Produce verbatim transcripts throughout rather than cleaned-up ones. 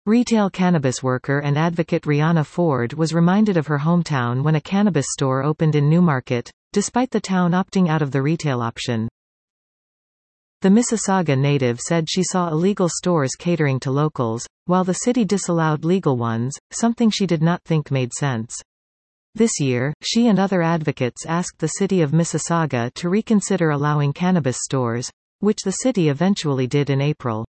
Retail cannabis worker and advocate Rihanna Ford was reminded of her hometown when a cannabis store opened in Newmarket, despite the town opting out of the retail option. The Mississauga native said she saw illegal stores catering to locals, while the city disallowed legal ones, something she did not think made sense. This year, she and other advocates asked the city of Mississauga to reconsider allowing cannabis stores, which the city eventually did in April.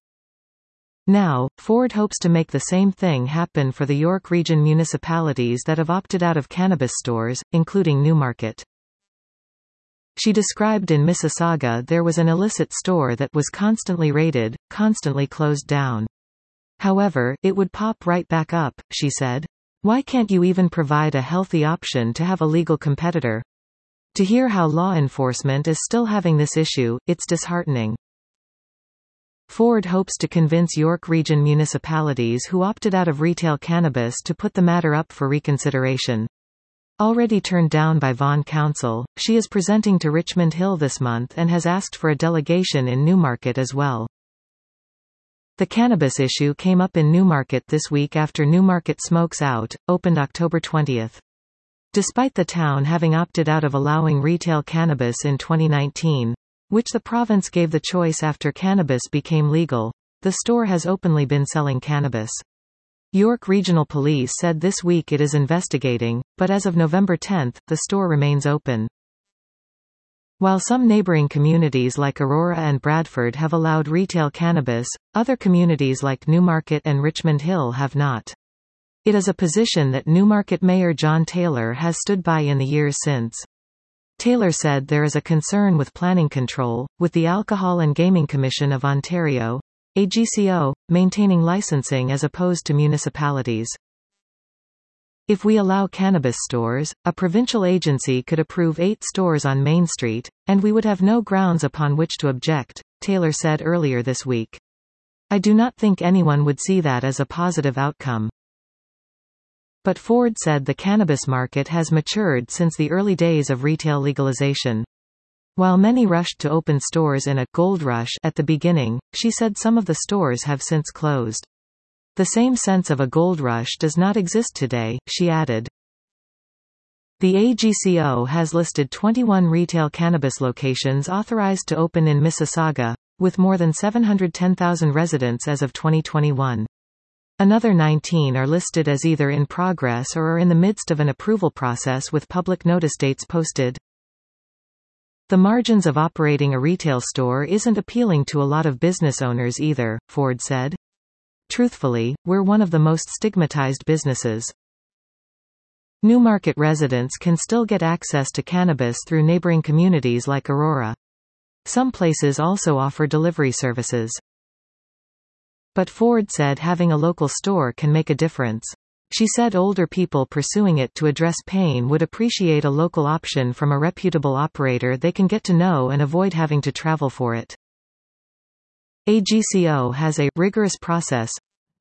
Now, Ford hopes to make the same thing happen for the York Region municipalities that have opted out of cannabis stores, including Newmarket. She described in Mississauga there was an illicit store that was constantly raided, constantly closed down. However, it would pop right back up, she said. Why can't you even provide a healthy option to have a legal competitor? To hear how law enforcement is still having this issue, it's disheartening. Ford hopes to convince York Region municipalities who opted out of retail cannabis to put the matter up for reconsideration. Already turned down by Vaughan Council, she is presenting to Richmond Hill this month and has asked for a delegation in Newmarket as well. The cannabis issue came up in Newmarket this week after Newmarket Smokes Out, opened October twentieth. Despite the town having opted out of allowing retail cannabis in twenty nineteen, which the province gave the choice after cannabis became legal, the store has openly been selling cannabis. York Regional Police said this week it is investigating, but as of November tenth, the store remains open. While some neighbouring communities like Aurora and Bradford have allowed retail cannabis, other communities like Newmarket and Richmond Hill have not. It is a position that Newmarket Mayor John Taylor has stood by in the years since. Taylor said there is a concern with planning control, with the Alcohol and Gaming Commission of Ontario, A G C O, maintaining licensing as opposed to municipalities. If we allow cannabis stores, a provincial agency could approve eight stores on Main Street, and we would have no grounds upon which to object, Taylor said earlier this week. I do not think anyone would see that as a positive outcome. But Ford said the cannabis market has matured since the early days of retail legalization. While many rushed to open stores in a gold rush at the beginning, she said some of the stores have since closed. The same sense of a gold rush does not exist today, she added. The A G C O has listed twenty-one retail cannabis locations authorized to open in Mississauga, with more than seven hundred ten thousand residents as of twenty twenty-one. Another nineteen are listed as either in progress or are in the midst of an approval process with public notice dates posted. The margins of operating a retail store isn't appealing to a lot of business owners either, Ford said. Truthfully, we're one of the most stigmatized businesses. Newmarket residents can still get access to cannabis through neighboring communities like Aurora. Some places also offer delivery services. But Ford said having a local store can make a difference. She said older people pursuing it to address pain would appreciate a local option from a reputable operator they can get to know and avoid having to travel for it. A G C O has a rigorous process.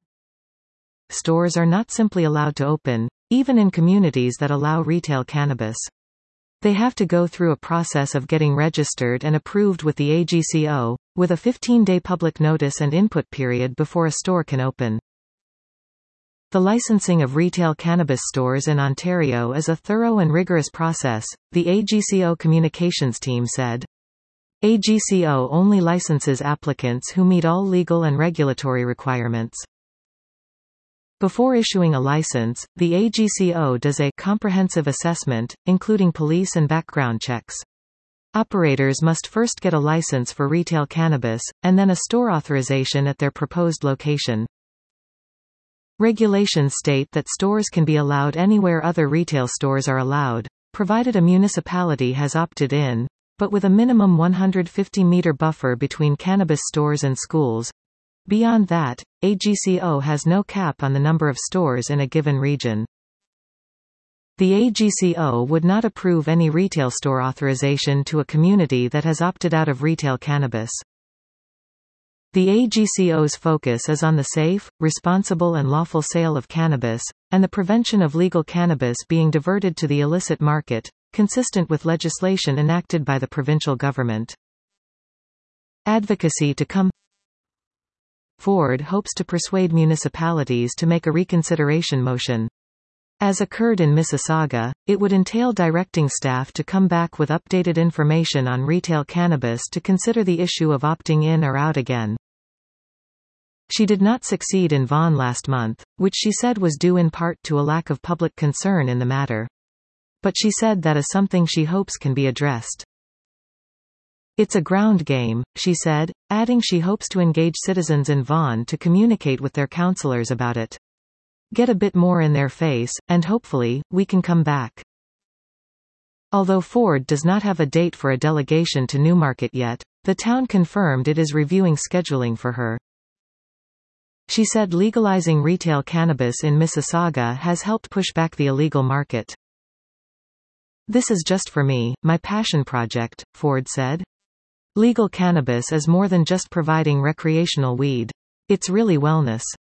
Stores are not simply allowed to open, even in communities that allow retail cannabis. They have to go through a process of getting registered and approved with the A G C O, with a fifteen-day public notice and input period before a store can open. The licensing of retail cannabis stores in Ontario is a thorough and rigorous process, the A G C O communications team said. A G C O only licenses applicants who meet all legal and regulatory requirements. Before issuing a license, the A G C O does a comprehensive assessment, including police and background checks. Operators must first get a license for retail cannabis, and then a store authorization at their proposed location. Regulations state that stores can be allowed anywhere other retail stores are allowed, provided a municipality has opted in, but with a minimum one hundred fifty meter buffer between cannabis stores and schools. Beyond that, A G C O has no cap on the number of stores in a given region. The A G C O would not approve any retail store authorization to a community that has opted out of retail cannabis. The A G C O's focus is on the safe, responsible and lawful sale of cannabis, and the prevention of legal cannabis being diverted to the illicit market, consistent with legislation enacted by the provincial government. Advocacy to come. Ford hopes to persuade municipalities to make a reconsideration motion. As occurred in Mississauga, it would entail directing staff to come back with updated information on retail cannabis to consider the issue of opting in or out again. She did not succeed in Vaughan last month, which she said was due in part to a lack of public concern in the matter. But she said that is something she hopes can be addressed. It's a ground game, she said, adding she hopes to engage citizens in Vaughan to communicate with their councillors about it. Get a bit more in their face, and hopefully, we can come back. Although Ford does not have a date for a delegation to Newmarket yet, the town confirmed it is reviewing scheduling for her. She said legalizing retail cannabis in Mississauga has helped push back the illegal market. This is just for me, my passion project, Ford said. Legal cannabis is more than just providing recreational weed. It's really wellness.